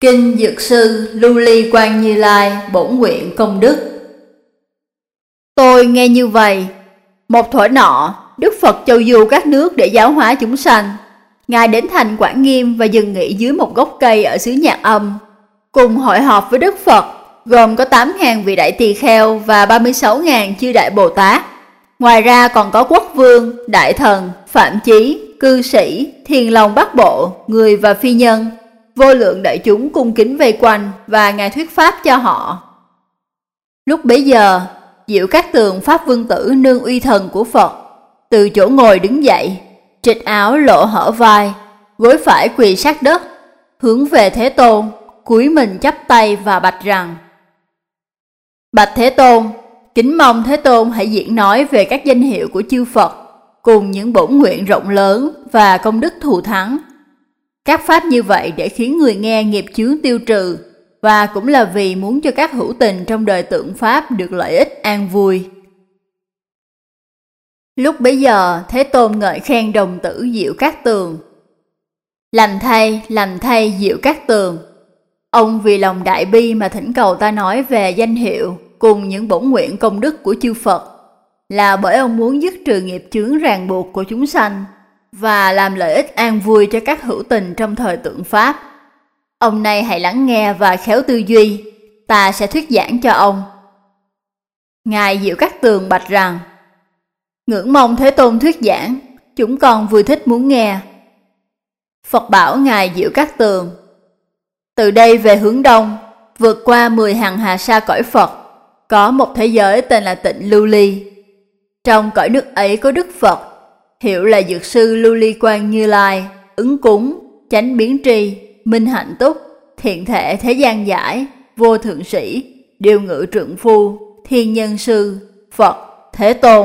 Kinh Dược Sư Lưu Ly Quang Như Lai bổn nguyện công đức. Tôi nghe như vậy, một thuở nọ, Đức Phật châu du các nước để giáo hóa chúng sanh. Ngài đến thành Quảng Nghiêm và dừng nghỉ dưới một gốc cây ở xứ Nhạc Âm. Cùng hội họp với Đức Phật, gồm có 8.000 vị đại tỳ kheo và 36.000 chư đại Bồ Tát. Ngoài ra còn có quốc vương, đại thần, phạm chí, cư sĩ, thiền lòng Bắc Bộ, người và phi nhân. Vô lượng đại chúng cung kính vây quanh và Ngài thuyết pháp cho họ. Lúc bấy giờ, Diệu Cát Tường Pháp Vương Tử nương uy thần của Phật, từ chỗ ngồi đứng dậy, trịch áo lộ hở vai, gối phải quỳ sát đất, hướng về Thế Tôn, cúi mình chắp tay và bạch rằng: Bạch Thế Tôn, kính mong Thế Tôn hãy diễn nói về các danh hiệu của chư Phật, cùng những bổn nguyện rộng lớn và công đức thù thắng. Các pháp như vậy để khiến người nghe nghiệp chướng tiêu trừ, và cũng là vì muốn cho các hữu tình trong đời tượng pháp được lợi ích an vui. Lúc bấy giờ, Thế Tôn ngợi khen đồng tử Diệu Cát Tường. Lành thay Diệu Cát Tường. Ông vì lòng đại bi mà thỉnh cầu ta nói về danh hiệu cùng những bổn nguyện công đức của chư Phật, là bởi ông muốn dứt trừ nghiệp chướng ràng buộc của chúng sanh và làm lợi ích an vui cho các hữu tình trong thời tượng pháp. Ông nay hãy lắng nghe và khéo tư duy, ta sẽ thuyết giảng cho ông. Ngài Diệu Cát Tường bạch rằng: Ngưỡng mong Thế Tôn thuyết giảng, chúng con vui thích muốn nghe. Phật bảo Ngài Diệu Cát Tường: Từ đây về hướng đông, vượt qua 10 hàng hà sa cõi Phật, có một thế giới tên là Tịnh Lưu Ly. Trong cõi nước ấy có Đức Phật, hiệu là Dược Sư Lưu Ly Quang Như Lai, ứng cúng, chánh biến tri, minh hạnh túc, thiện thể thế gian giải, vô thượng sĩ, điều ngự trượng phu, thiên nhân sư, Phật, Thế Tôn.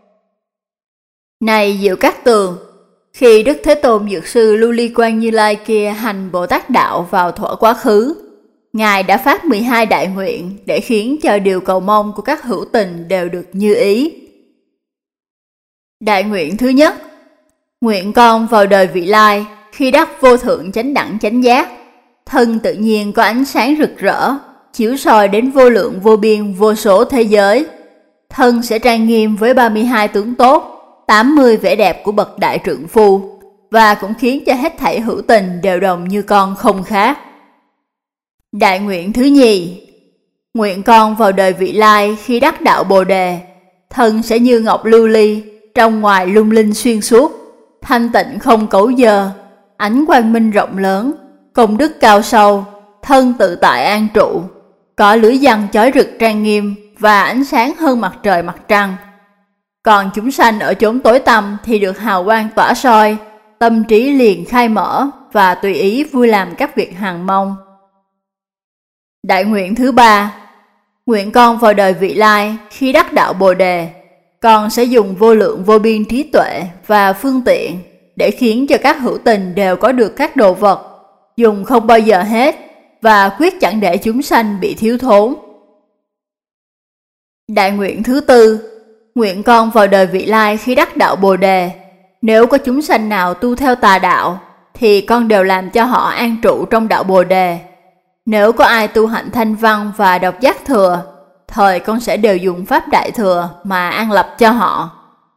Này Diệu Cát Tường, khi Đức Thế Tôn Dược Sư Lưu Ly Quang Như Lai kia hành Bồ Tát Đạo vào thuở quá khứ, Ngài đã phát 12 đại nguyện để khiến cho điều cầu mong của các hữu tình đều được như ý. Đại nguyện thứ nhất: nguyện con vào đời vị lai, khi đắc vô thượng chánh đẳng chánh giác, thân tự nhiên có ánh sáng rực rỡ, chiếu soi đến vô lượng vô biên vô số thế giới. Thân sẽ trang nghiêm với 32 tướng tốt, 80 vẻ đẹp của bậc đại trượng phu, và cũng khiến cho hết thảy hữu tình đều đồng như con không khác. Đại nguyện thứ nhì: nguyện con vào đời vị lai, khi đắc đạo Bồ Đề, thân sẽ như ngọc lưu ly, trong ngoài lung linh xuyên suốt, thanh tịnh không cấu dơ, ánh quang minh rộng lớn, công đức cao sâu, thân tự tại an trụ, có lưỡi giăng chói rực trang nghiêm và ánh sáng hơn mặt trời mặt trăng. Còn chúng sanh ở chốn tối tăm thì được hào quang tỏa soi, tâm trí liền khai mở và tùy ý vui làm các việc hằng mong. Đại nguyện thứ ba: nguyện con vào đời vị lai, khi đắc đạo Bồ Đề, con sẽ dùng vô lượng vô biên trí tuệ và phương tiện để khiến cho các hữu tình đều có được các đồ vật, dùng không bao giờ hết, và quyết chẳng để chúng sanh bị thiếu thốn. Đại nguyện thứ tư: nguyện con vào đời vị lai, khi đắc đạo Bồ Đề, nếu có chúng sanh nào tu theo tà đạo, thì con đều làm cho họ an trụ trong đạo Bồ Đề. Nếu có ai tu hạnh thanh văn và độc giác thừa, thời con sẽ đều dùng pháp đại thừa mà an lập cho họ.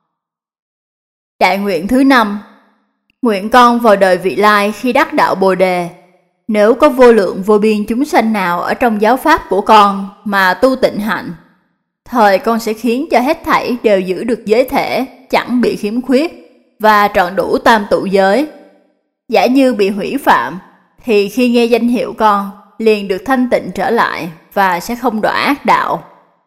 Đại nguyện thứ năm: nguyện con vào đời vị lai, khi đắc đạo Bồ Đề, nếu có vô lượng vô biên chúng sanh nào ở trong giáo pháp của con mà tu tịnh hạnh, thời con sẽ khiến cho hết thảy đều giữ được giới thể, chẳng bị khiếm khuyết, và trọn đủ tam tụ giới. Giả như bị hủy phạm, thì khi nghe danh hiệu con, liền được thanh tịnh trở lại và sẽ không đọa ác đạo.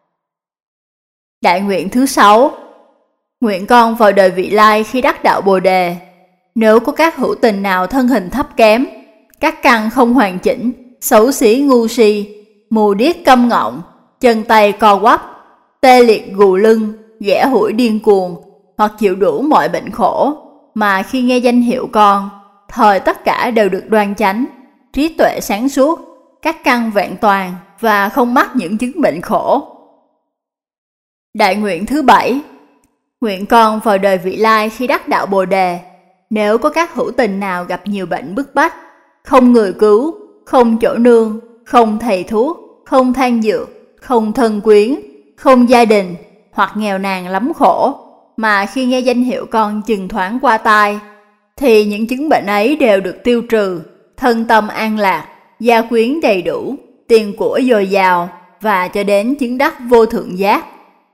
Đại nguyện thứ sáu: nguyện con vào đời vị lai, khi đắc đạo Bồ Đề, nếu có các hữu tình nào thân hình thấp kém, các căn không hoàn chỉnh, xấu xí ngu si, mù điếc câm ngọng, chân tay co quắp, tê liệt gù lưng, ghẻ hủi điên cuồng, hoặc chịu đủ mọi bệnh khổ, mà khi nghe danh hiệu con, thời tất cả đều được đoan chánh, trí tuệ sáng suốt, các căn vẹn toàn và không mắc những chứng bệnh khổ. Đại nguyện thứ bảy: nguyện con vào đời vị lai, khi đắc đạo Bồ Đề, nếu có các hữu tình nào gặp nhiều bệnh bức bách, không người cứu, không chỗ nương, không thầy thuốc, không than dược, không thân quyến, không gia đình, hoặc nghèo nàn lắm khổ, mà khi nghe danh hiệu con chừng thoáng qua tai, thì những chứng bệnh ấy đều được tiêu trừ, thân tâm an lạc, gia quyến đầy đủ, tiền của dồi dào, và cho đến chứng đắc vô thượng giác.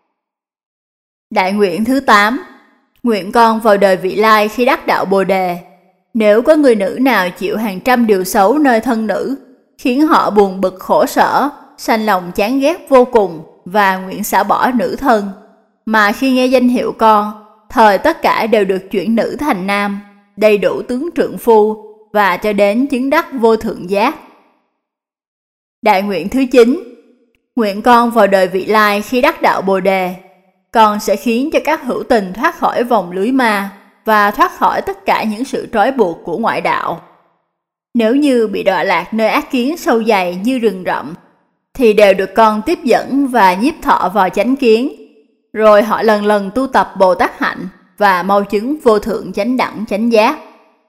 Đại nguyện thứ 8. Nguyện con vào đời vị lai khi đắc đạo Bồ Đề. Nếu có người nữ nào chịu hàng trăm điều xấu nơi thân nữ, khiến họ buồn bực khổ sở, sanh lòng chán ghét vô cùng và nguyện xả bỏ nữ thân, mà khi nghe danh hiệu con, thời tất cả đều được chuyển nữ thành nam, đầy đủ tướng trượng phu, và cho đến chứng đắc vô thượng giác. Đại nguyện thứ 9. Nguyện con vào đời vị lai khi đắc đạo Bồ Đề, con sẽ khiến cho các hữu tình thoát khỏi vòng lưới ma và thoát khỏi tất cả những sự trói buộc của ngoại đạo. Nếu như bị đọa lạc nơi ác kiến sâu dày như rừng rậm, thì đều được con tiếp dẫn và nhiếp thọ vào chánh kiến, rồi họ lần lần tu tập Bồ Tát hạnh và mau chứng vô thượng chánh đẳng chánh giác.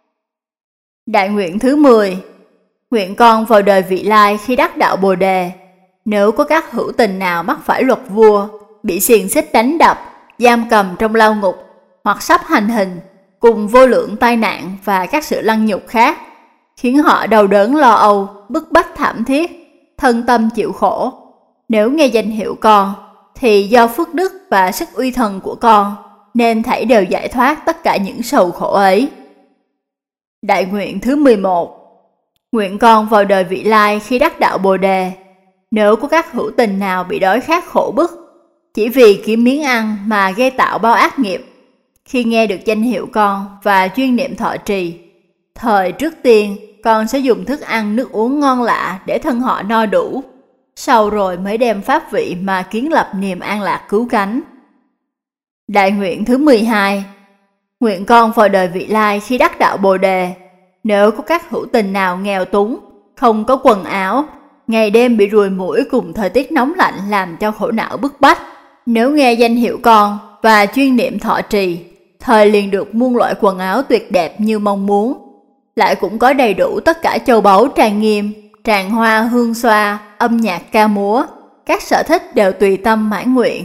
Đại nguyện thứ 10. Nguyện con vào đời vị lai khi đắc đạo Bồ Đề, nếu có các hữu tình nào mắc phải luật vua, bị xiềng xích đánh đập, giam cầm trong lao ngục, hoặc sắp hành hình, cùng vô lượng tai nạn và các sự lăng nhục khác, khiến họ đau đớn lo âu, bức bách thảm thiết, thân tâm chịu khổ, nếu nghe danh hiệu con, thì do phước đức và sức uy thần của con, nên thảy đều giải thoát tất cả những sầu khổ ấy. Đại nguyện thứ 11. Nguyện con vào đời vị lai khi đắc đạo Bồ Đề, nếu có các hữu tình nào bị đói khát khổ bức, chỉ vì kiếm miếng ăn mà gây tạo bao ác nghiệp, khi nghe được danh hiệu con và chuyên niệm thọ trì, thời trước tiên con sẽ dùng thức ăn nước uống ngon lạ để thân họ no đủ, sau rồi mới đem pháp vị mà kiến lập niềm an lạc cứu cánh. Đại nguyện thứ 12. Nguyện con vào đời vị lai khi đắc đạo Bồ Đề, nếu có các hữu tình nào nghèo túng, không có quần áo, ngày đêm bị ruồi muỗi cùng thời tiết nóng lạnh làm cho khổ não bức bách, nếu nghe danh hiệu con và chuyên niệm thọ trì, thời liền được muôn loại quần áo tuyệt đẹp như mong muốn, lại cũng có đầy đủ tất cả châu báu trang nghiêm, tràng hoa hương xoa, âm nhạc ca múa, các sở thích đều tùy tâm mãn nguyện.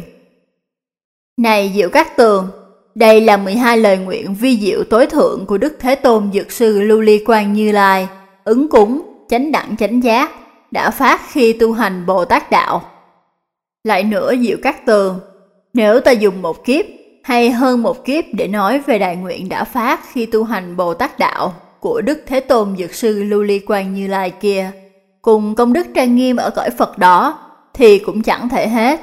Này Diệu Cát Tường, đây là 12 lời nguyện vi diệu tối thượng của Đức Thế Tôn Dược Sư Lưu Ly Quang Như Lai, ứng cúng, chánh đẳng chánh giác, đã phát khi tu hành Bồ Tát Đạo. Lại nữa Diệu Cát Tường, nếu ta dùng một kiếp hay hơn một kiếp để nói về đại nguyện đã phát khi tu hành Bồ Tát Đạo của Đức Thế Tôn Dược Sư Lưu Ly Quang Như Lai kia, cùng công đức trang nghiêm ở cõi Phật đó, thì cũng chẳng thể hết.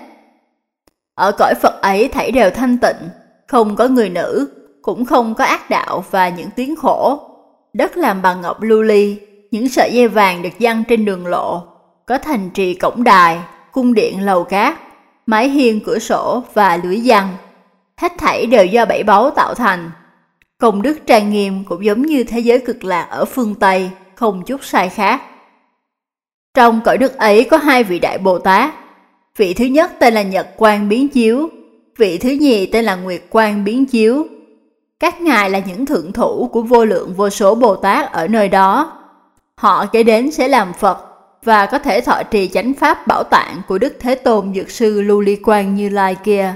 Ở cõi Phật ấy thảy đều thanh tịnh, không có người nữ, cũng không có ác đạo và những tiếng khổ. Đất làm bằng ngọc lưu ly, những sợi dây vàng được giăng trên đường lộ, có thành trì cổng đài, cung điện lầu cát, mái hiên cửa sổ và lưới giăng. Hết thảy đều do bảy báu tạo thành. Công đức trang nghiêm cũng giống như thế giới cực lạc ở phương Tây, không chút sai khác. Trong cõi đất ấy có 2 vị đại Bồ Tát. Vị thứ nhất tên là Nhật Quang Biến Chiếu, vị thứ nhì tên là Nguyệt Quang Biến Chiếu. Các ngài là những thượng thủ của vô lượng vô số Bồ Tát ở nơi đó. Họ kế đến sẽ làm Phật và có thể thọ trì chánh pháp bảo tạng của Đức Thế Tôn Dược Sư Lưu Ly Quang Như Lai kia.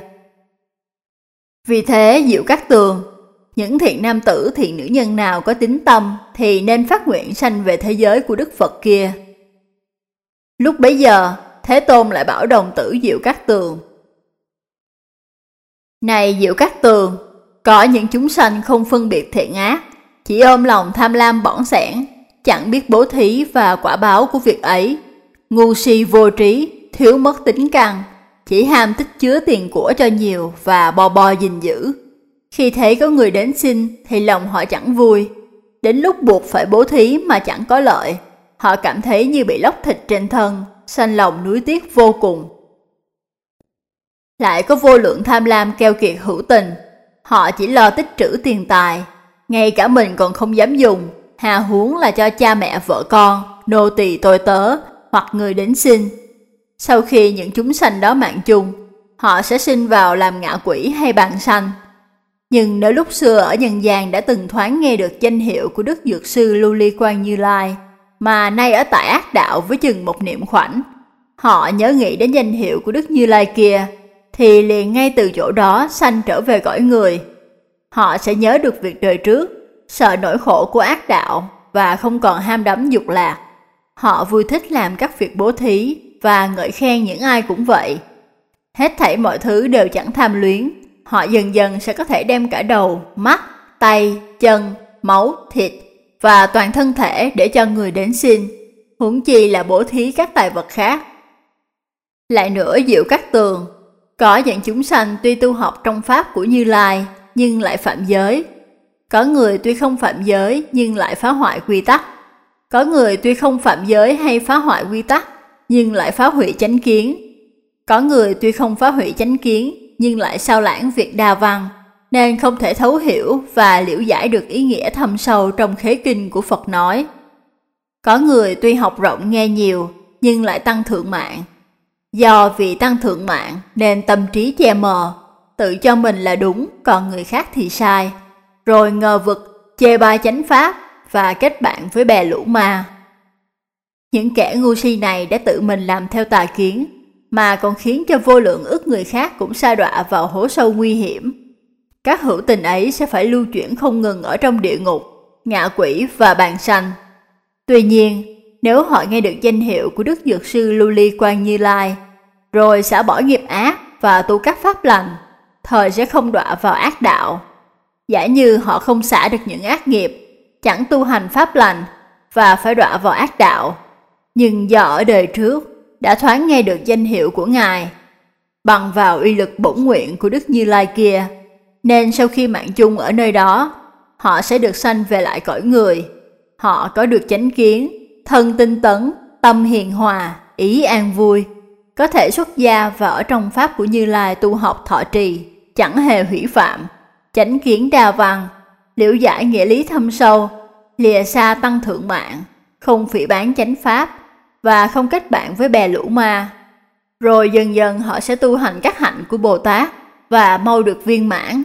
Vì thế Diệu Cát Tường, những thiện nam tử thiện nữ nhân nào có tín tâm thì nên phát nguyện sanh về thế giới của Đức Phật kia. Lúc bấy giờ, Thế Tôn lại bảo đồng tử Diệu Cát Tường: Này Diệu Cát Tường, có những chúng sanh không phân biệt thiện ác, chỉ ôm lòng tham lam bỏng sẻn, chẳng biết bố thí và quả báo của việc ấy, ngu si vô trí, thiếu mất tính căn, chỉ ham tích chứa tiền của cho nhiều và bo gìn giữ. Khi thấy có người đến xin thì lòng họ chẳng vui, đến lúc buộc phải bố thí mà chẳng có lợi, họ cảm thấy như bị lóc thịt trên thân, sanh lòng nuối tiếc vô cùng. Lại có vô lượng tham lam keo kiệt hữu tình, họ chỉ lo tích trữ tiền tài, ngay cả mình còn không dám dùng, hà huống là cho cha mẹ vợ con, nô tỳ tôi tớ hoặc người đến xin. Sau khi những chúng sanh đó mạng chung, họ sẽ sinh vào làm ngạ quỷ hay bàn sanh. Nhưng nếu lúc xưa ở nhân gian đã từng thoáng nghe được danh hiệu của Đức Dược Sư Lưu Ly Quang Như Lai, mà nay ở tại ác đạo với chừng một niệm khoảnh, họ nhớ nghĩ đến danh hiệu của Đức Như Lai kia, thì liền ngay từ chỗ đó sanh trở về cõi người. Họ sẽ nhớ được việc đời trước, sợ nỗi khổ của ác đạo và không còn ham đắm dục lạc. Họ vui thích làm các việc bố thí và ngợi khen những ai cũng vậy. Hết thảy mọi thứ đều chẳng tham luyến. Họ dần dần sẽ có thể đem cả đầu, mắt, tay, chân, máu, thịt và toàn thân thể để cho người đến xin, huống chi là bố thí các tài vật khác. Lại nữa Diệu Cát Tường, có những chúng sanh tuy tu học trong pháp của Như Lai nhưng lại phạm giới. Có người tuy không phạm giới nhưng lại phá hoại quy tắc. Có người tuy không phạm giới hay phá hoại quy tắc nhưng lại phá hủy chánh kiến. Có người tuy không phá hủy chánh kiến nhưng lại sao lãng việc đa văn, nên không thể thấu hiểu và liễu giải được ý nghĩa thâm sâu trong khế kinh của Phật nói. Có người tuy học rộng nghe nhiều nhưng lại tăng thượng mạng. Do vì tăng thượng mạng nên tâm trí che mờ, tự cho mình là đúng còn người khác thì sai, rồi ngờ vực, chê bai chánh pháp và kết bạn với bè lũ ma. Những kẻ ngu si này đã tự mình làm theo tà kiến, mà còn khiến cho vô lượng ức người khác cũng sa đọa vào hố sâu nguy hiểm. Các hữu tình ấy sẽ phải lưu chuyển không ngừng ở trong địa ngục, ngạ quỷ và bàn sanh. Tuy nhiên, nếu họ nghe được danh hiệu của Đức Dược Sư Lưu Ly Quang Như Lai, rồi xả bỏ nghiệp ác và tu các pháp lành, thời sẽ không đọa vào ác đạo. Giả như họ không xả được những ác nghiệp, chẳng tu hành pháp lành và phải đọa vào ác đạo, nhưng do ở đời trước đã thoáng nghe được danh hiệu của Ngài, bằng vào uy lực bổn nguyện của Đức Như Lai kia, nên sau khi mạng chung ở nơi đó, họ sẽ được sanh về lại cõi người. Họ có được chánh kiến, thân tinh tấn, tâm hiền hòa, ý an vui, có thể xuất gia và ở trong pháp của Như Lai tu học thọ trì, chẳng hề hủy phạm, chánh kiến đa văn, liễu giải nghĩa lý thâm sâu, lìa xa tăng thượng mạng, không phỉ báng chánh pháp và không kết bạn với bè lũ ma. Rồi dần dần họ sẽ tu hành các hạnh của Bồ Tát và mau được viên mãn.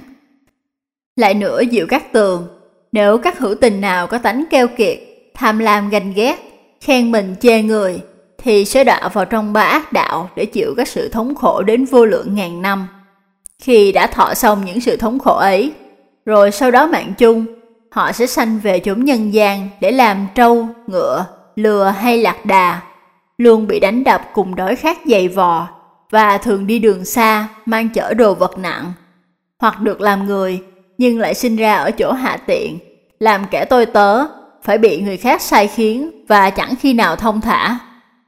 Lại nữa Diệu Cát Tường, nếu các hữu tình nào có tánh keo kiệt, tham lam ganh ghét, khen mình chê người, thì sẽ đọa vào trong ba ác đạo để chịu các sự thống khổ đến vô lượng ngàn năm. Khi đã thọ xong những sự thống khổ ấy, rồi sau đó mạng chung, họ sẽ sanh về chốn nhân gian để làm trâu, ngựa, lừa hay lạc đà, luôn bị đánh đập cùng đói khát dày vò và thường đi đường xa mang chở đồ vật nặng, hoặc được làm người nhưng lại sinh ra ở chỗ hạ tiện, làm kẻ tôi tớ, phải bị người khác sai khiến và chẳng khi nào thông thả.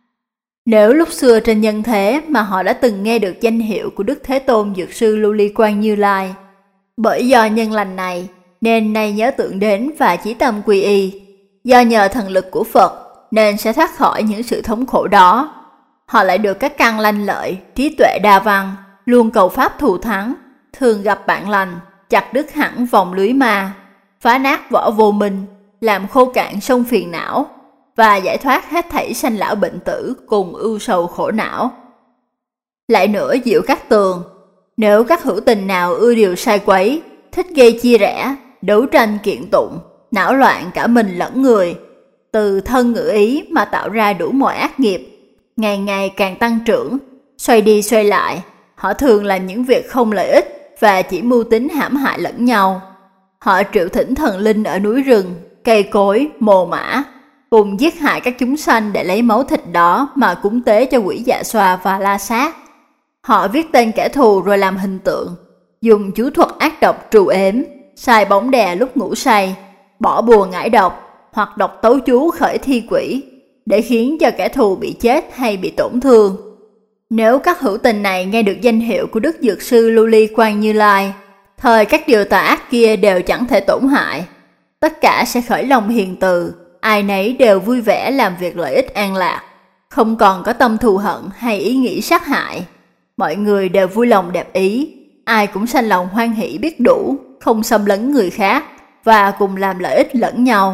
Nếu lúc xưa trên nhân thế mà họ đã từng nghe được danh hiệu của Đức Thế Tôn Dược Sư Lưu Ly Quang Như Lai, bởi do nhân lành này nên nay nhớ tưởng đến và chí tâm quy y, do nhờ thần lực của Phật nên sẽ thoát khỏi những sự thống khổ đó. Họ lại được các căn lanh lợi, trí tuệ đa văn, luôn cầu pháp thù thắng, thường gặp bạn lành, chặt đứt hẳn vòng lưới ma, phá nát vỏ vô minh, làm khô cạn sông phiền não và giải thoát hết thảy sanh lão bệnh tử cùng ưu sầu khổ não. Lại nữa Diệu Cát Tường, nếu các hữu tình nào ưa điều sai quấy, thích gây chia rẽ, đấu tranh kiện tụng, não loạn cả mình lẫn người, từ thân ngữ ý mà tạo ra đủ mọi ác nghiệp, ngày ngày càng tăng trưởng, xoay đi xoay lại, họ thường làm những việc không lợi ích và chỉ mưu tính hãm hại lẫn nhau. Họ triệu thỉnh thần linh ở núi rừng, cây cối, mồ mã, cùng giết hại các chúng sanh để lấy máu thịt đó mà cúng tế cho quỷ Dạ Xoa và La Sát. Họ viết tên kẻ thù rồi làm hình tượng, dùng chú thuật ác độc trù ếm, xài bóng đè lúc ngủ say, bỏ bùa ngải độc hoặc đọc tấu chú khởi thi quỷ để khiến cho kẻ thù bị chết hay bị tổn thương. Nếu các hữu tình này nghe được danh hiệu của Đức Dược Sư Lưu Ly Quang Như Lai, thời các điều tà ác kia đều chẳng thể tổn hại. Tất cả sẽ khởi lòng hiền từ, ai nấy đều vui vẻ làm việc lợi ích an lạc, không còn có tâm thù hận hay ý nghĩ sát hại. Mọi người đều vui lòng đẹp ý, ai cũng sanh lòng hoan hỷ biết đủ, không xâm lấn người khác và cùng làm lợi ích lẫn nhau.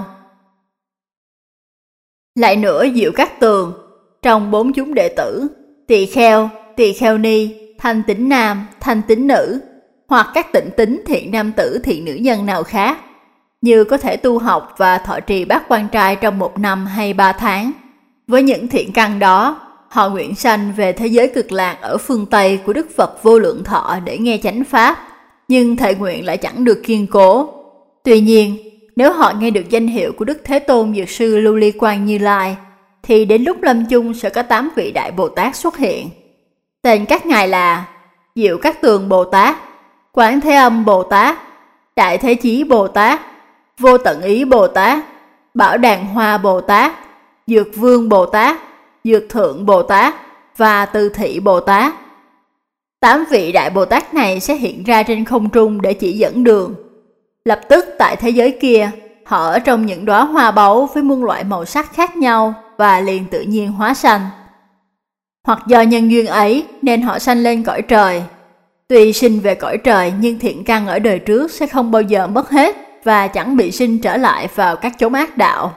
Lại nữa Diệu Cát Tường, trong 4 chúng đệ tử, tỳ kheo ni, thanh tín nam, thanh tín nữ, hoặc các tịnh tín thiện nam tử thiện nữ nhân nào khác, như có thể tu học và thọ trì bát quan trai trong 1 năm hay 3 tháng. Với những thiện căn đó, họ nguyện sanh về thế giới cực lạc ở phương Tây của Đức Phật Vô Lượng Thọ để nghe chánh pháp, nhưng thệ nguyện lại chẳng được kiên cố. Tuy nhiên, nếu họ nghe được danh hiệu của Đức Thế Tôn Dược Sư Lưu Ly Quang Như Lai, thì đến lúc lâm chung sẽ có 8 vị Đại Bồ Tát xuất hiện. Tên các ngài là Diệu Cát Tường Bồ Tát, Quán Thế Âm Bồ Tát, Đại Thế Chí Bồ Tát, Vô Tận Ý Bồ Tát, Bảo Đàn Hoa Bồ Tát, Dược Vương Bồ Tát, Dược Thượng Bồ Tát và Từ Thị Bồ Tát. 8 vị Đại Bồ Tát này sẽ hiện ra trên không trung để chỉ dẫn đường. Lập tức tại thế giới kia, họ ở trong những đóa hoa báu với muôn loại màu sắc khác nhau và liền tự nhiên hóa sanh. Hoặc do nhân duyên ấy nên họ sanh lên cõi trời. Tuy sinh về cõi trời nhưng thiện căn ở đời trước sẽ không bao giờ mất hết và chẳng bị sinh trở lại vào các chốn ác đạo.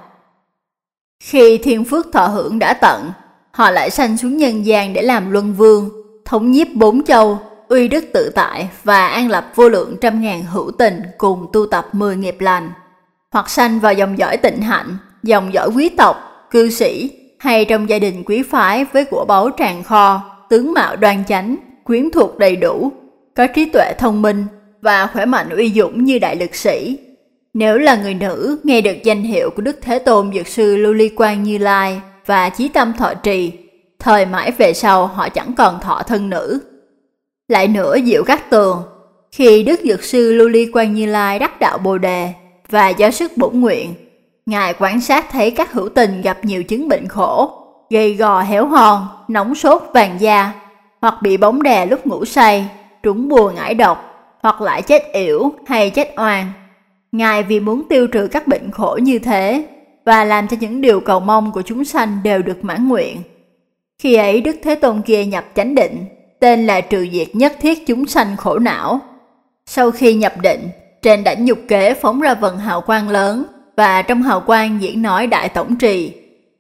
Khi thiên phước thọ hưởng đã tận, họ lại sanh xuống nhân gian để làm luân vương, thống nhiếp 4 châu, uy đức tự tại và an lập vô lượng trăm ngàn hữu tình cùng tu tập 10 nghiệp lành. Hoặc sanh vào dòng dõi tịnh hạnh, dòng dõi quý tộc, cư sĩ, hay trong gia đình quý phái với của báu tràn kho, tướng mạo đoan chánh, quyến thuộc đầy đủ, có trí tuệ thông minh và khỏe mạnh uy dũng như đại lực sĩ. Nếu là người nữ, nghe được danh hiệu của Đức Thế Tôn Dược Sư Lưu Ly Quang Như Lai và chí tâm thọ trì, thời mãi về sau họ chẳng còn thọ thân nữ. Lại nữa Diệu Cát Tường, khi Đức Dược Sư Lưu Ly Quang Như Lai đắc đạo Bồ Đề và do sức bổn nguyện, Ngài quan sát thấy các hữu tình gặp nhiều chứng bệnh khổ, gầy gò héo hon, nóng sốt vàng da, hoặc bị bóng đè lúc ngủ say, trúng bùa ngải độc, hoặc lại chết yểu hay chết oan. Ngài vì muốn tiêu trừ các bệnh khổ như thế và làm cho những điều cầu mong của chúng sanh đều được mãn nguyện. Khi ấy Đức Thế Tôn kia nhập chánh định, tên là trừ diệt nhất thiết chúng sanh khổ não. Sau khi nhập định, trên đảnh nhục kế phóng ra vầng hào quang lớn và trong hào quang diễn nói đại tổng trì: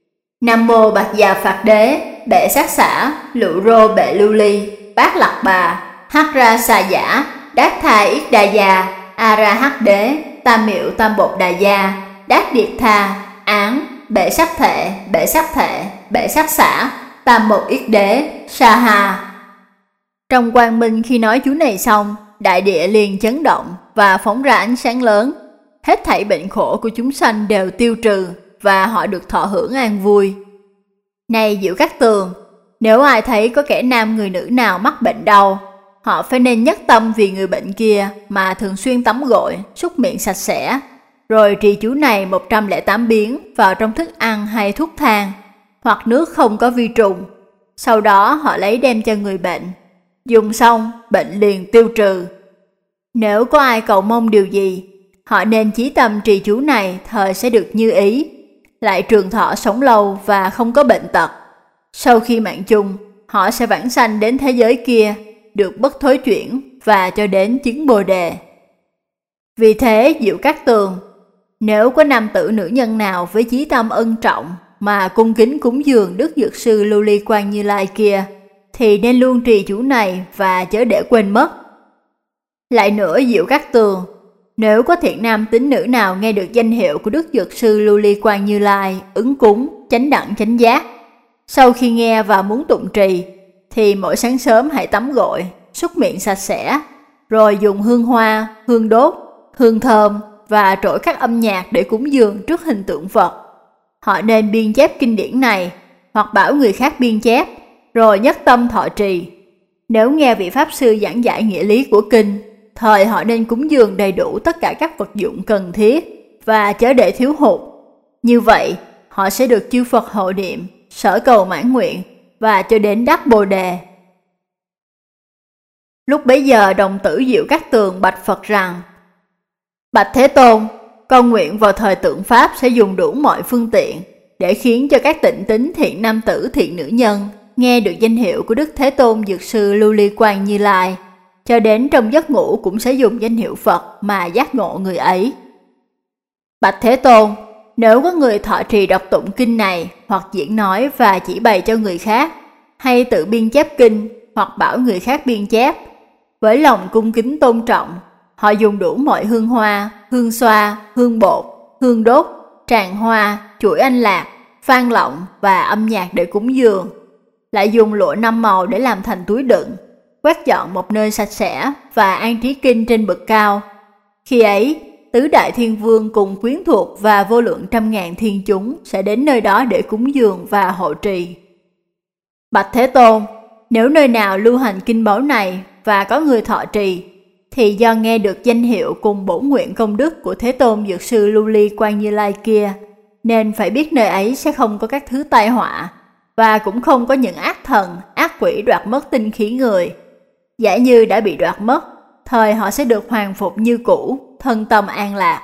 Nam mô Bạch Già Phạt Đế, Bệ Sát Xả, Lụ Rô Bệ Lưu Ly, Bát Lạc Bà, Hắc Ra Xà Giả, Đát Tha Yết Đà Già, A Ra Hắc Đế, Tam Miệu Tam Bột Đà Gia, Đát Điệt Tha, Án, Bệ Sát Thệ, Bệ Sát Thệ, Bệ Sát Xả, Tam Một Yết Đế, Sa Hà. Trong quang minh khi nói chú này xong, đại địa liền chấn động và phóng ra ánh sáng lớn. Hết thảy bệnh khổ của chúng sanh đều tiêu trừ và họ được thọ hưởng an vui. Này Diệu Cát Tường, nếu ai thấy có kẻ nam người nữ nào mắc bệnh đau, họ phải nên nhất tâm vì người bệnh kia mà thường xuyên tắm gội, súc miệng sạch sẽ, rồi trì chú này 108 biến vào trong thức ăn hay thuốc thang, hoặc nước không có vi trùng. Sau đó họ lấy đem cho người bệnh. Dùng xong, bệnh liền tiêu trừ. Nếu có ai cầu mong điều gì, họ nên chí tâm trì chú này thời sẽ được như ý, lại trường thọ sống lâu và không có bệnh tật. Sau khi mạng chung, họ sẽ vãng sanh đến thế giới kia, được bất thối chuyển và cho đến chứng Bồ Đề. Vì thế Diệu Cát Tường, nếu có nam tử nữ nhân nào với chí tâm ân trọng mà cung kính cúng dường Đức Dược Sư Lưu Ly Quang Như Lai kia, thì nên luôn trì chú này và chớ để quên mất. Lại nữa Diệu Cát Tường, nếu có thiện nam tín nữ nào nghe được danh hiệu của Đức Dược Sư Lưu Ly Quang Như Lai, ứng cúng, chánh đẳng chánh giác, sau khi nghe và muốn tụng trì, thì mỗi sáng sớm hãy tắm gội, súc miệng sạch sẽ, rồi dùng hương hoa, hương đốt, hương thơm và trỗi các âm nhạc để cúng dường trước hình tượng Phật. Họ nên biên chép kinh điển này, hoặc bảo người khác biên chép, rồi nhất tâm thọ trì. Nếu nghe vị Pháp Sư giảng giải nghĩa lý của kinh, thời họ nên cúng dường đầy đủ tất cả các vật dụng cần thiết và chớ để thiếu hụt. Như vậy, họ sẽ được chư Phật hộ niệm, sở cầu mãn nguyện và cho đến đắc Bồ Đề. Lúc bấy giờ đồng tử Diệu Cát Tường bạch Phật rằng: Bạch Thế Tôn, con nguyện vào thời tượng Pháp sẽ dùng đủ mọi phương tiện để khiến cho các tịnh tín thiện nam tử thiện nữ nhân nghe được danh hiệu của Đức Thế Tôn Dược Sư Lưu Ly Quang Như Lai, cho đến trong giấc ngủ cũng sẽ dùng danh hiệu Phật mà giác ngộ người ấy. Bạch Thế Tôn, nếu có người thọ trì đọc tụng kinh này, hoặc diễn nói và chỉ bày cho người khác, hay tự biên chép kinh, hoặc bảo người khác biên chép, với lòng cung kính tôn trọng, Họ dùng đủ mọi hương hoa, hương xoa, hương bột, hương đốt, tràng hoa, chuỗi anh lạc, vang lọng và âm nhạc để cúng dường. Lại dùng lụa 5 màu để làm thành túi đựng, quét dọn một nơi sạch sẽ và an trí kinh trên bậc cao. Khi ấy, tứ đại thiên vương cùng quyến thuộc và vô lượng trăm ngàn thiên chúng sẽ đến nơi đó để cúng dường và hộ trì. Bạch Thế Tôn, nếu nơi nào lưu hành kinh báu này và có người thọ trì, thì do nghe được danh hiệu cùng bổn nguyện công đức của Thế Tôn Dược Sư Lưu Ly Quan Như Lai kia, nên phải biết nơi ấy sẽ không có các thứ tai họa, và cũng không có những ác thần, ác quỷ đoạt mất tinh khí người. Giả như đã bị đoạt mất, thời họ sẽ được hoàn phục như cũ, thân tâm an lạc.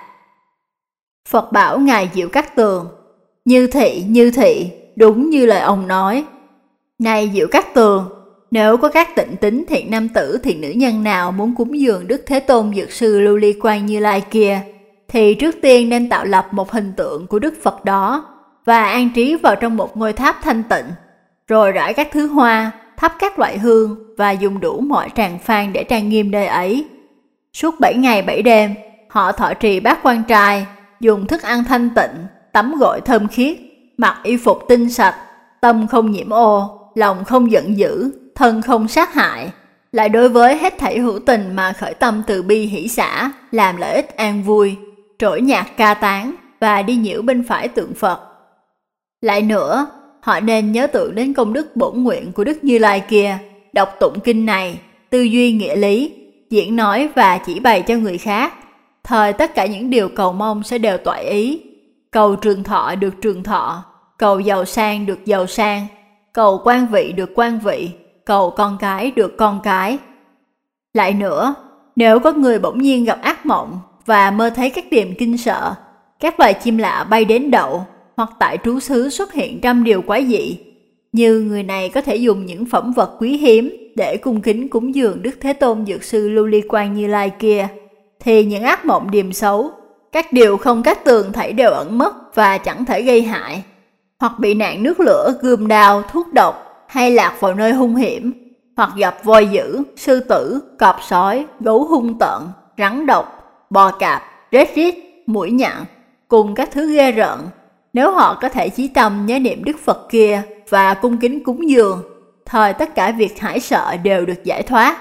Phật bảo Ngài Diệu Cát Tường, như thị, đúng như lời ông nói. Này Diệu Cát Tường, nếu có các tịnh tín thiện nam tử thiện nữ nhân nào muốn cúng dường Đức Thế Tôn Dược Sư Lưu Ly Quan Như Lai kia, thì trước tiên nên tạo lập một hình tượng của Đức Phật đó và an trí vào trong một ngôi tháp thanh tịnh, rồi rải các thứ hoa, thắp các loại hương và dùng đủ mọi tràng phan để trang nghiêm nơi ấy. Suốt 7 ngày 7 đêm, họ thọ trì bát quan trai, dùng thức ăn thanh tịnh, tắm gội thơm khiết, mặc y phục tinh sạch, tâm không nhiễm ô, lòng không giận dữ, thân không sát hại. Lại đối với hết thảy hữu tình mà khởi tâm từ bi hỷ xả, làm lợi ích an vui, trỗi nhạc ca tán và đi nhiễu bên phải tượng Phật. Lại nữa, họ nên nhớ tưởng đến công đức bổn nguyện của Đức Như Lai kia, đọc tụng kinh này, tư duy nghĩa lý, diễn nói và chỉ bày cho người khác. Thời tất cả những điều cầu mong sẽ đều toại ý. Cầu trường thọ được trường thọ, cầu giàu sang được giàu sang, cầu quan vị được quan vị, cầu con cái được con cái. Lại nữa, nếu có người bỗng nhiên gặp ác mộng và mơ thấy các điềm kinh sợ, các loài chim lạ bay đến đậu, hoặc tại trú xứ xuất hiện trăm điều quái dị, như người này có thể dùng những phẩm vật quý hiếm để cung kính cúng dường Đức Thế Tôn Dược Sư Lưu Ly Quan Như Lai kia, thì những ác mộng điềm xấu, các điều không cát tường thảy đều ẩn mất và chẳng thể gây hại, hoặc bị nạn nước lửa, gươm đao, thuốc độc, hay lạc vào nơi hung hiểm, hoặc gặp voi dữ, sư tử, cọp sói, gấu hung tợn, rắn độc, bò cạp, rết rít, muỗi nhặn, cùng các thứ ghê rợn. Nếu họ có thể chí tâm nhớ niệm Đức Phật kia và cung kính cúng dường, thời tất cả việc hãi sợ đều được giải thoát.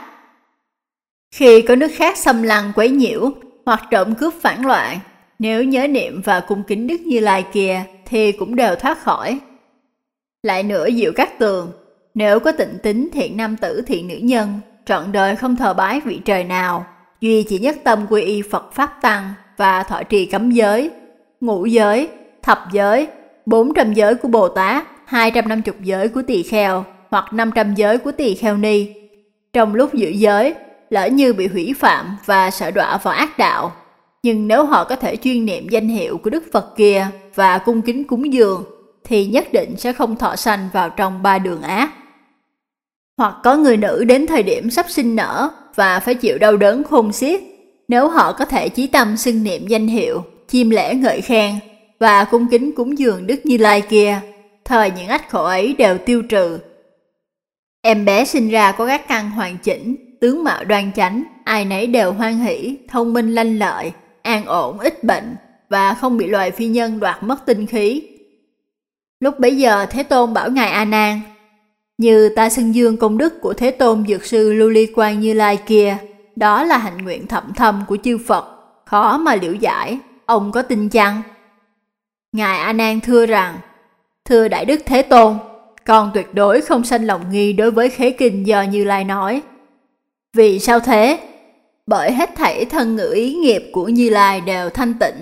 Khi có nước khác xâm lăng quấy nhiễu hoặc trộm cướp phản loạn, nếu nhớ niệm và cung kính Đức Như Lai kia thì cũng đều thoát khỏi. Lại nữa Diệu Cát Tường, nếu có tịnh tín thiện nam tử thiện nữ nhân, trọn đời không thờ bái vị trời nào, duy chỉ nhất tâm quy y Phật Pháp Tăng và thọ trì cấm giới, ngũ giới, thập giới, 400 giới của Bồ Tát, 250 giới của Tỳ Kheo hoặc 500 giới của Tỳ Kheo Ni. Trong lúc giữ giới, lỡ như bị hủy phạm và sợ đọa vào ác đạo, nhưng nếu họ có thể chuyên niệm danh hiệu của Đức Phật kia và cung kính cúng dường, thì nhất định sẽ không thọ sanh vào trong 3 đường ác. Hoặc có người nữ đến thời điểm sắp sinh nở và phải chịu đau đớn khôn xiết, nếu họ có thể chí tâm xưng niệm danh hiệu, chiêm lễ ngợi khen và cung kính cúng dường Đức Như Lai kia, thời những ách khổ ấy đều tiêu trừ. Em bé sinh ra có các căn hoàn chỉnh, tướng mạo đoan chánh, ai nấy đều hoan hỷ, thông minh lanh lợi, an ổn ít bệnh và không bị loài phi nhân đoạt mất tinh khí. Lúc bấy giờ Thế Tôn bảo Ngài A Nan, như ta xưng dương công đức của Thế Tôn Dược Sư Lưu Ly Quan Như Lai kia, đó là hạnh nguyện thậm thâm của chư Phật, khó mà liễu giải, ông có tin chăng? Ngài A Nan thưa rằng, thưa Đại Đức Thế Tôn, con tuyệt đối không sanh lòng nghi đối với khế kinh do Như Lai nói. Vì sao thế? Bởi hết thảy thân ngữ ý nghiệp của Như Lai đều thanh tịnh.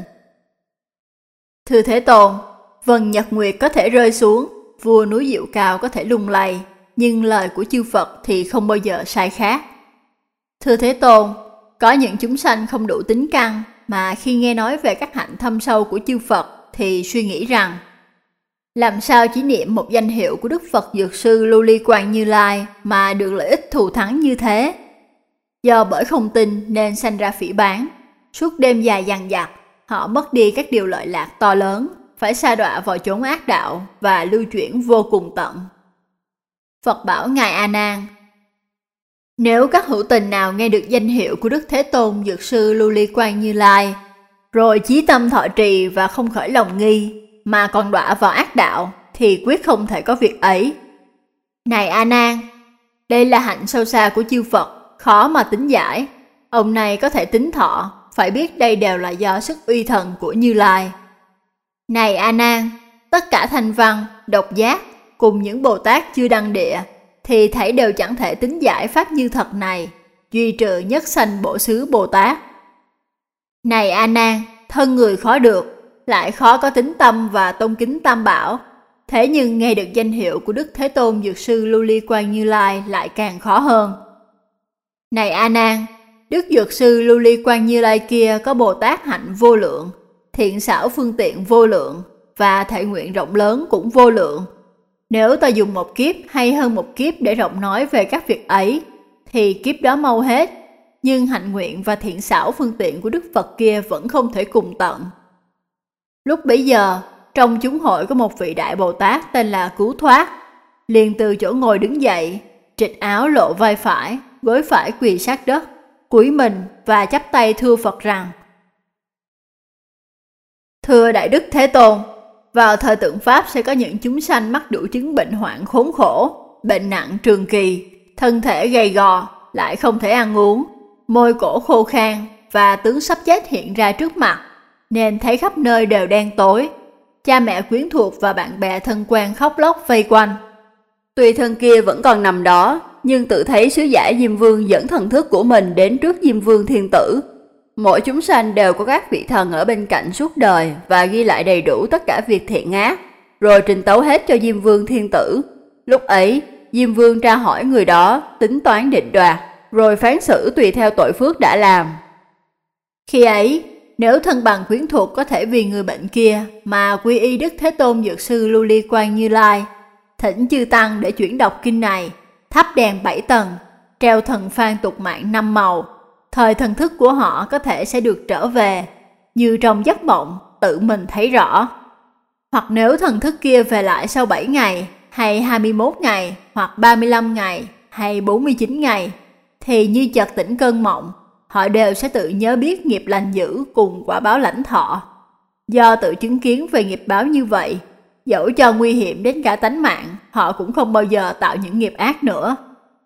Thưa Thế Tôn, vầng nhật nguyệt có thể rơi xuống, vua núi Diệu Cao có thể lung lay, nhưng lời của chư Phật thì không bao giờ sai khác. Thưa Thế Tôn, có những chúng sanh không đủ tính căn mà khi nghe nói về các hạnh thâm sâu của chư Phật thì suy nghĩ rằng, làm sao chỉ niệm một danh hiệu của Đức Phật Dược Sư Lưu Ly Quan Như Lai mà được lợi ích thù thắng như thế? Do bởi không tin nên sanh ra phỉ báng, suốt đêm dài dằng dặc, họ mất đi các điều lợi lạc to lớn, phải sa đọa vào chốn ác đạo và lưu chuyển vô cùng tận. Phật bảo Ngài A Nan, Nếu các hữu tình nào nghe được danh hiệu của Đức Thế Tôn Dược Sư Lưu Ly Quang Như Lai, rồi chí tâm thọ trì và không khởi lòng nghi, mà còn đọa vào ác đạo, thì quyết không thể có việc ấy. Này A Nan, đây là hạnh sâu xa của chư Phật, khó mà tính giải. Ông này có thể tính thọ, phải biết đây đều là do sức uy thần của Như Lai. Này A Nan, tất cả thanh văn, độc giác cùng những Bồ Tát chưa đăng địa thì thảy đều chẳng thể tính giải pháp như thật này, duy trừ nhất sanh Bổ Xứ Bồ Tát. Này A Nan, thân người khó được, lại khó có tính tâm và tôn kính Tam Bảo, thế nhưng nghe được danh hiệu của Đức Thế Tôn Dược Sư Lưu Ly Quang Như Lai lại càng khó hơn. Này A Nan, Đức Dược Sư Lưu Ly Quang Như Lai kia có Bồ Tát hạnh vô lượng, thiện xảo phương tiện vô lượng, và thể nguyện rộng lớn cũng vô lượng. Nếu ta dùng một kiếp hay hơn một kiếp để rộng nói về các việc ấy, thì kiếp đó mau hết, nhưng hạnh nguyện và thiện xảo phương tiện của Đức Phật kia vẫn không thể cùng tận. Lúc bấy giờ, trong chúng hội có một vị Đại Bồ Tát tên là Cứu Thoát, liền từ chỗ ngồi đứng dậy, trịch áo lộ vai phải, gối phải quỳ sát đất, cúi mình và chắp tay thưa Phật rằng: Thưa Đại Đức Thế Tôn, vào thời tượng Pháp sẽ có những chúng sanh mắc đủ chứng bệnh hoạn khốn khổ, bệnh nặng trường kỳ, thân thể gầy gò, lại không thể ăn uống, môi cổ khô khan và tướng sắp chết hiện ra trước mặt, nên thấy khắp nơi đều đen tối. Cha mẹ quyến thuộc và bạn bè thân quen khóc lóc vây quanh. Tuy thân kia vẫn còn nằm đó, nhưng tự thấy sứ giả Diêm Vương dẫn thần thức của mình đến trước Diêm Vương Thiên Tử. Mỗi chúng sanh đều có các vị thần ở bên cạnh suốt đời và ghi lại đầy đủ tất cả việc thiện ác, rồi trình tấu hết cho Diêm Vương Thiên Tử. Lúc ấy, Diêm Vương tra hỏi người đó, tính toán định đoạt, rồi phán xử tùy theo tội phước đã làm. Khi ấy, nếu thân bằng quyến thuộc có thể vì người bệnh kia mà quy y Đức Thế Tôn Dược Sư Lưu Ly Quang Như Lai, thỉnh chư tăng để chuyển đọc kinh này, thắp đèn 7 tầng, treo thần phan tục mạng 5 màu, thời thần thức của họ có thể sẽ được trở về, như trong giấc mộng, tự mình thấy rõ. Hoặc nếu thần thức kia về lại sau 7 ngày, hay 21 ngày, hoặc 35 ngày, hay 49 ngày, thì như chợt tỉnh cơn mộng, họ đều sẽ tự nhớ biết nghiệp lành dữ cùng quả báo lãnh thọ. Do tự chứng kiến về nghiệp báo như vậy, dẫu cho nguy hiểm đến cả tánh mạng, họ cũng không bao giờ tạo những nghiệp ác nữa.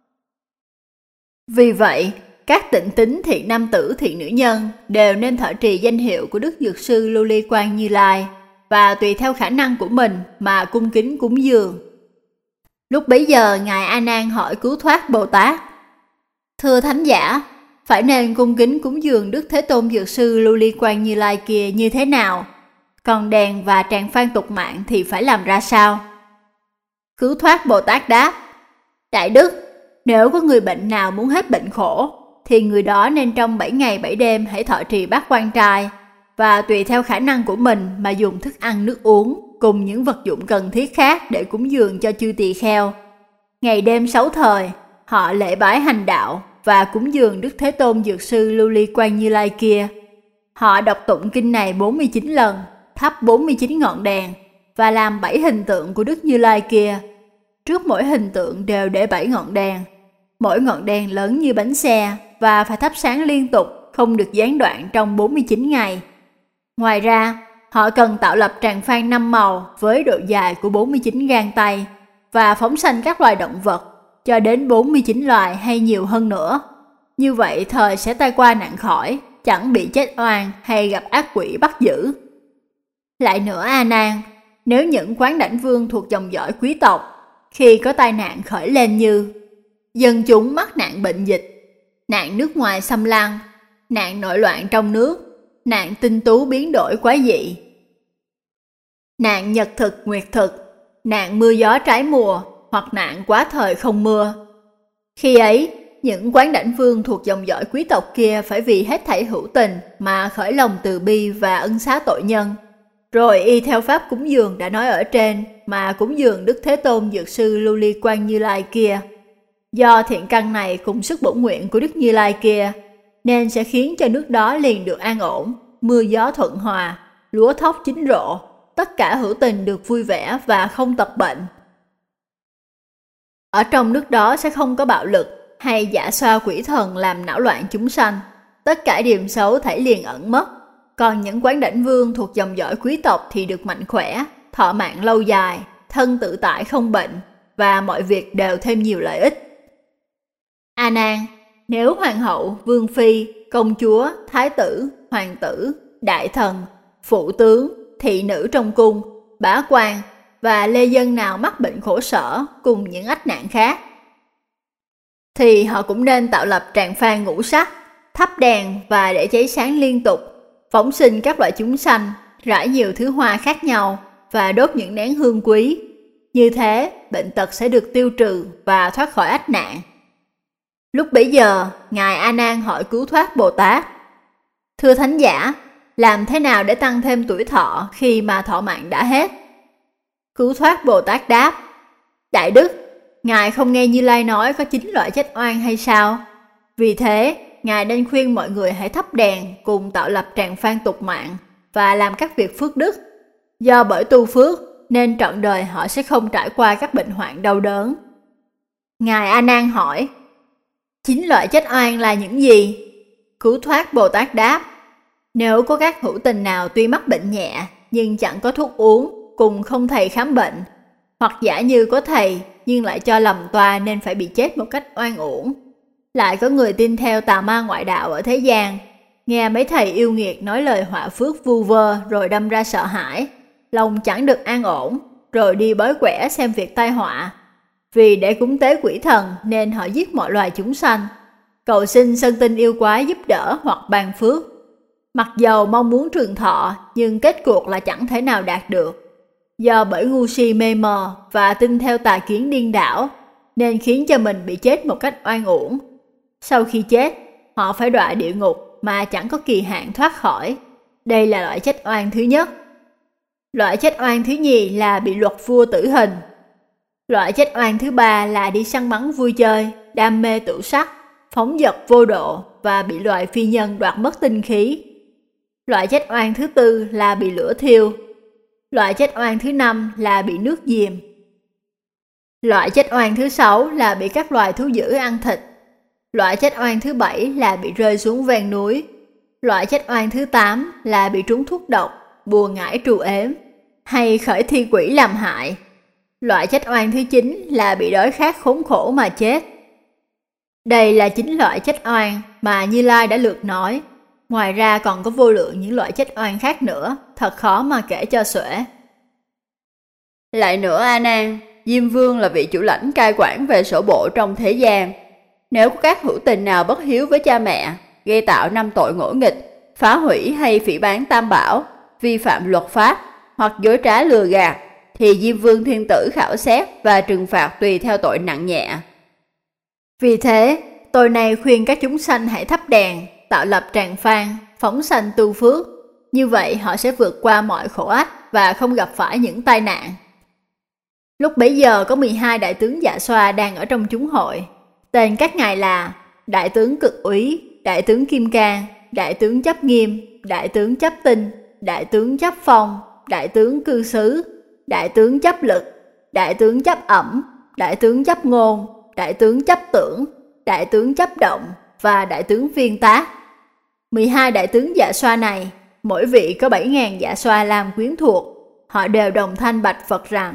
Vì vậy, các tịnh tín thiện nam tử thiện nữ nhân đều nên thọ trì danh hiệu của Đức Dược Sư Lưu Ly Quang Như Lai và tùy theo khả năng của mình mà cung kính cúng dường. Lúc bấy giờ Ngài A Nan hỏi Cứu Thoát Bồ Tát: Thưa Thánh Giả, phải nên cung kính cúng dường Đức Thế Tôn Dược Sư Lưu Ly Quang Như Lai kia như thế nào? Còn đèn và tràng phan tục mạng thì phải làm ra sao? Cứu Thoát Bồ Tát đáp: Đại Đức, nếu có người bệnh nào muốn hết bệnh khổ, thì người đó nên trong 7 ngày 7 đêm hãy thọ trì bát quan trai, và tùy theo khả năng của mình mà dùng thức ăn nước uống cùng những vật dụng cần thiết khác để cúng dường cho chư tỳ kheo. Ngày đêm 6 thời, họ lễ bái hành đạo và cúng dường Đức Thế Tôn Dược Sư Lưu Ly Quang Như Lai kia. Họ đọc tụng kinh này 49 lần, thắp 49 ngọn đèn và làm 7 hình tượng của Đức Như Lai kia. Trước mỗi hình tượng đều để 7 ngọn đèn. Mỗi ngọn đèn lớn như bánh xe và phải thắp sáng liên tục, không được gián đoạn trong 49 ngày. Ngoài ra, họ cần tạo lập tràng phan 5 màu với độ dài của 49 gang tay và phóng sanh các loài động vật cho đến 49 loài hay nhiều hơn nữa. Như vậy thời sẽ tai qua nạn khỏi, chẳng bị chết oan hay gặp ác quỷ bắt giữ. Lại nữa A Nan, nếu những Quán Đảnh Vương thuộc dòng dõi quý tộc, khi có tai nạn khởi lên như dân chúng mắc nạn bệnh dịch, nạn nước ngoài xâm lăng, nạn nội loạn trong nước, nạn tinh tú biến đổi quái dị, nạn nhật thực nguyệt thực, nạn mưa gió trái mùa, hoặc nạn quá thời không mưa. Khi ấy, những Quán Đảnh Vương thuộc dòng dõi quý tộc kia phải vì hết thảy hữu tình mà khởi lòng từ bi và ân xá tội nhân, rồi y theo pháp cúng dường đã nói ở trên mà cúng dường Đức Thế Tôn Dược Sư Lưu Ly Quang Như Lai kia. Do thiện căn này cùng sức bổn nguyện của Đức Như Lai kia, nên sẽ khiến cho nước đó liền được an ổn, mưa gió thuận hòa, lúa thóc chín rộ, tất cả hữu tình được vui vẻ và không tật bệnh. Ở trong nước đó sẽ không có bạo lực, hay Dạ Xoa quỷ thần làm não loạn chúng sanh, tất cả điểm xấu thảy liền ẩn mất. Còn những Quán Đảnh Vương thuộc dòng dõi quý tộc thì được mạnh khỏe, thọ mạng lâu dài, thân tự tại không bệnh, và mọi việc đều thêm nhiều lợi ích. A Nan, nếu hoàng hậu, vương phi, công chúa, thái tử, hoàng tử, đại thần, phụ tướng, thị nữ trong cung, bá quan và lê dân nào mắc bệnh khổ sở cùng những ách nạn khác, thì họ cũng nên tạo lập tràng phan ngũ sắc, thắp đèn và để cháy sáng liên tục, phóng sinh các loại chúng sanh, rải nhiều thứ hoa khác nhau và đốt những nén hương quý. Như thế, bệnh tật sẽ được tiêu trừ và thoát khỏi ách nạn. Lúc bấy giờ, Ngài A Nan hỏi Cứu Thoát Bồ Tát: Thưa Thánh Giả, làm thế nào để tăng thêm tuổi thọ khi mà thọ mạng đã hết? Cứu Thoát Bồ Tát đáp: Đại Đức, Ngài không nghe Như Lai nói có 9 loại chết oan hay sao? Vì thế, Ngài nên khuyên mọi người hãy thắp đèn cùng tạo lập tràng phan tục mạng và làm các việc phước đức. Do bởi tu phước nên trọn đời họ sẽ không trải qua các bệnh hoạn đau đớn. Ngài A Nan hỏi: 9 loại chết oan là những gì? Cứu Thoát Bồ Tát đáp: Nếu có các hữu tình nào tuy mắc bệnh nhẹ nhưng chẳng có thuốc uống, cùng không thầy khám bệnh, hoặc giả như có thầy nhưng lại cho lầm toa nên phải bị chết một cách oan uổng. Lại có người tin theo tà ma ngoại đạo ở thế gian, nghe mấy thầy yêu nghiệt nói lời họa phước vu vơ rồi đâm ra sợ hãi, lòng chẳng được an ổn, rồi đi bói quẻ xem việc tai họa. Vì để cúng tế quỷ thần nên họ giết mọi loài chúng sanh, cầu xin sân tinh yêu quái giúp đỡ hoặc ban phước. Mặc dầu mong muốn trường thọ nhưng kết cuộc là chẳng thể nào đạt được. Do bởi ngu si mê mờ và tin theo tà kiến điên đảo nên khiến cho mình bị chết một cách oan uổng. Sau khi chết, họ phải đọa địa ngục mà chẳng có kỳ hạn thoát khỏi. Đây là loại chết oan thứ nhất. Loại chết oan thứ nhì là bị luật vua tử hình. Loại chết oan thứ ba là đi săn bắn vui chơi, đam mê tửu sắc, phóng dật vô độ và bị loài phi nhân đoạt mất tinh khí. Loại chết oan thứ tư là bị lửa thiêu. Loại chết oan thứ năm là bị nước diềm. Loại chết oan thứ sáu là bị các loài thú dữ ăn thịt. Loại chết oan thứ bảy là bị rơi xuống ven núi. Loại chết oan thứ 8 là bị trúng thuốc độc, bùa ngải trù ếm, hay khởi thi quỷ làm hại. Loại chết oan thứ 9 là bị đói khát khốn khổ mà chết. Đây là 9 loại chết oan mà Như Lai đã lược nói. Ngoài ra còn có vô lượng những loại chết oan khác nữa, thật khó mà kể cho xuể. Lại nữa A Nan, Diêm Vương là vị chủ lãnh cai quản về sổ bộ trong thế gian. Nếu có các hữu tình nào bất hiếu với cha mẹ, gây tạo 5 tội ngỗ nghịch, phá hủy hay phỉ báng tam bảo, vi phạm luật pháp hoặc dối trá lừa gạt, thì Diêm Vương Thiên Tử khảo xét và trừng phạt tùy theo tội nặng nhẹ. Vì thế, tôi này khuyên các chúng sanh hãy thắp đèn, tạo lập tràng phan, phóng sanh tu phước. Như vậy họ sẽ vượt qua mọi khổ ách và không gặp phải những tai nạn. Lúc bấy giờ có 12 đại tướng Dạ Xoa đang ở trong chúng hội. Tên các ngài là Đại tướng Cực Úy, Đại tướng Kim Cang, Đại tướng Chấp Nghiêm, Đại tướng Chấp Tinh, Đại tướng Chấp Phong, Đại tướng Cư Xứ, Đại tướng Chấp Lực, Đại tướng Chấp Ẩm, Đại tướng Chấp Ngôn, Đại tướng Chấp Tưởng, Đại tướng Chấp Động và Đại tướng Viên Tác. 12 đại tướng Dạ Xoa này, mỗi vị có 7.000 Dạ Xoa làm quyến thuộc. Họ đều đồng thanh bạch Phật rằng: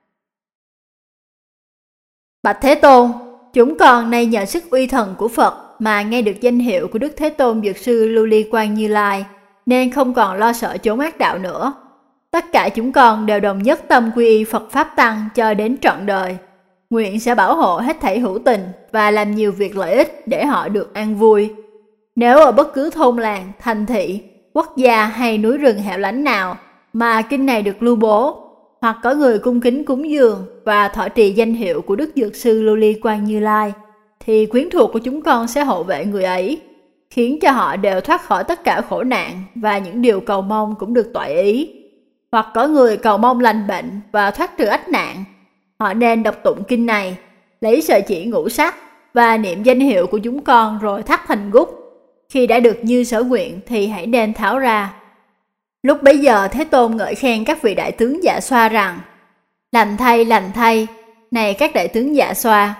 Bạch Thế Tôn, chúng con nay nhờ sức uy thần của Phật mà nghe được danh hiệu của Đức Thế Tôn Dược Sư Lưu Ly Quang Như Lai, nên không còn lo sợ chốn ác đạo nữa. Tất cả chúng con đều đồng nhất tâm quy y Phật Pháp Tăng cho đến trọn đời. Nguyện sẽ bảo hộ hết thảy hữu tình và làm nhiều việc lợi ích để họ được an vui. Nếu ở bất cứ thôn làng, thành thị, quốc gia hay núi rừng hẻo lánh nào mà kinh này được lưu bố, hoặc có người cung kính cúng dường và thọ trì danh hiệu của Đức Dược Sư Lưu Ly Quang Như Lai, thì quyến thuộc của chúng con sẽ hộ vệ người ấy, khiến cho họ đều thoát khỏi tất cả khổ nạn và những điều cầu mong cũng được toại ý. Hoặc có người cầu mong lành bệnh và thoát trừ ách nạn, họ nên đọc tụng kinh này, lấy sợi chỉ ngũ sắc và niệm danh hiệu của chúng con rồi thắt thành gút. Khi đã được như sở nguyện thì hãy nên tháo ra. Lúc bấy giờ Thế Tôn ngợi khen các vị đại tướng Dạ Xoa rằng: lành thay, này các đại tướng Dạ Xoa,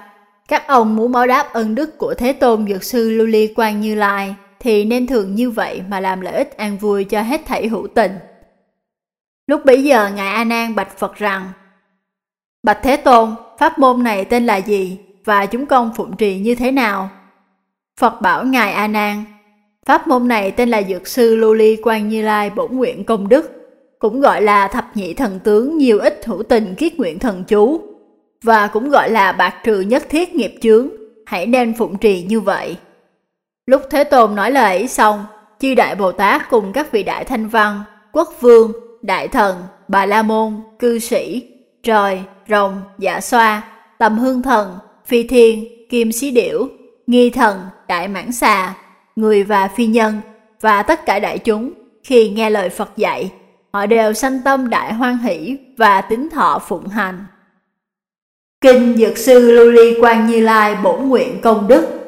Các ông muốn báo đáp ân đức của Thế Tôn Dược Sư Lưu Ly Quang Như Lai thì nên thường như vậy mà làm lợi ích an vui cho hết thảy hữu tình. Lúc bấy giờ Ngài A Nan bạch Phật rằng: Bạch Thế Tôn, pháp môn này tên là gì và chúng con phụng trì như thế nào? Phật bảo Ngài A Nan: Pháp môn này tên là Dược Sư Lưu Ly Quang Như Lai Bổn Nguyện Công Đức, cũng gọi là thập nhị thần tướng nhiều ích hữu tình kiết nguyện thần chú, và cũng gọi là bạc trừ nhất thiết nghiệp chướng, hãy nên phụng trì như vậy. Lúc Thế Tôn nói lời ấy xong, chư Đại Bồ Tát cùng các vị Đại Thanh Văn, Quốc Vương, Đại Thần, Bà La Môn, Cư Sĩ, Trời, Rồng, Dạ Xoa, Tầm Hương Thần, Phi Thiên, Kim Xí Điểu, Nghi Thần, Đại Mãng Xà, người và phi nhân, và tất cả đại chúng, khi nghe lời Phật dạy, họ đều sanh tâm đại hoan hỷ và tín thọ phụng hành. Kinh Dược Sư Lưu Ly Quang Như Lai Bổn Nguyện Công Đức.